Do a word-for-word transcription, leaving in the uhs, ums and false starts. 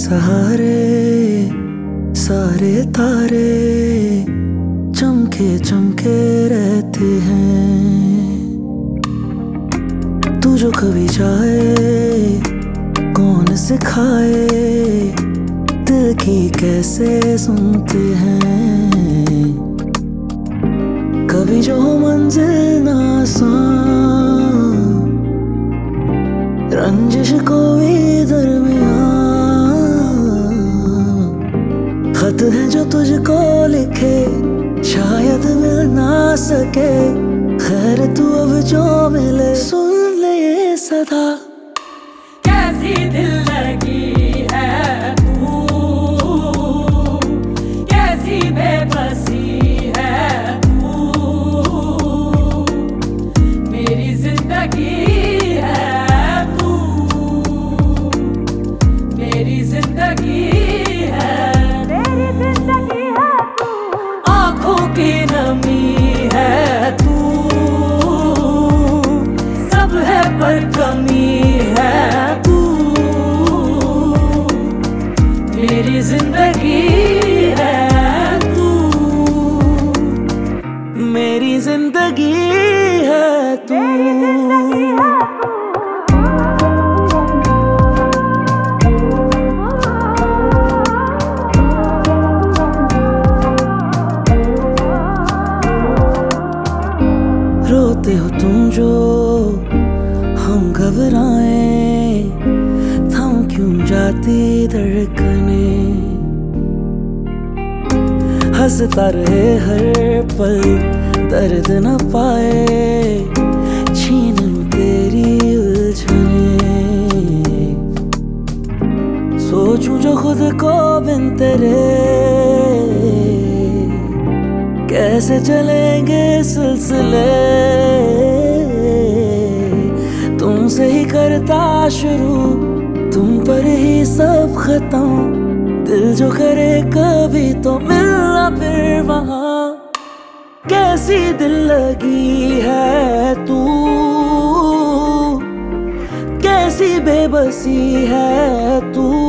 सहारे सारे तारे चमके चमके रहते हैं। तू जो कभी चाहे कौन सिखाए दिल की कैसे सुनते हैं। कभी जो मंजिल ना आसान रंजिश को भी दरमियां खत है जो तुझको लिखे शायद मिल ना सके। खैर तू अब जो मिले सुन ले ये सदा। कैसी दिल लगी है तू, कैसी बेबसी है तू, मेरी जिंदगी है तू, मेरी जिंदगी की नमी है तू, सब है पर कमी है तू, मेरी जिंदगी है तू, मेरी जिंदगी है तू। रोते हो तुम जो हम घबराए थम क्यों जाती धड़कने। हंसता रहे हर पल दर्द न पाए छीन लूं तेरी उलझने। सोचूं जो खुद को बिन तेरे कैसे चलेंगे सिलसिले। तुमसे ही करता शुरू तुम पर ही सब खत्म। दिल जो करे कभी तो मिलना फिर वहां। कैसी दिल लगी है तू, कैसी बेबसी है तू,